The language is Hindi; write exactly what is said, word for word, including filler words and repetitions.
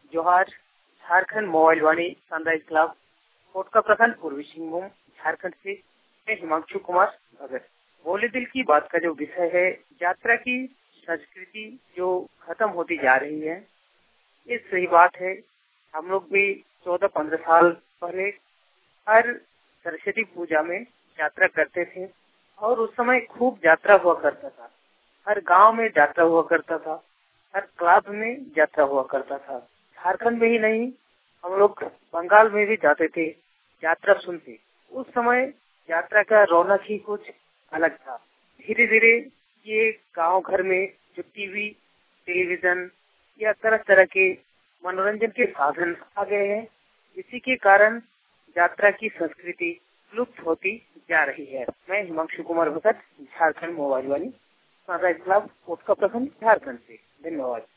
जोहार। Jharkhand mobile Vani sunrise club Kotka प्रखंड पूर्वी सिंहभूम झारखंड से मैं हिमांशु कुमार भगत। बोले दिल की बात का जो विषय है, यात्रा की संस्कृति जो खत्म होती जा रही है, ये सही बात है। हम लोग भी चौदह पंद्रह साल पहले हर सरस्वती पूजा में यात्रा करते थे और उस समय खूब यात्रा हुआ करता था। हर गांव में यात्रा हुआ करता था, हर क्लब में यात्रा हुआ करता था। झारखंड में ही नहीं, हम लोग बंगाल में भी जाते थे यात्रा सुनते। उस समय यात्रा का रौनक ही कुछ अलग था। धीरे धीरे ये गांव घर में जो टीवी, टेलीविजन या तरह तरह के मनोरंजन के साधन आ गए हैं, इसी के कारण यात्रा की संस्कृति लुप्त होती जा रही है। मैं Himanshu Kumar Bhagat, Jharkhand mobile Vani sunrise club Kotka प्रखंड झारखंड से। धन्यवाद।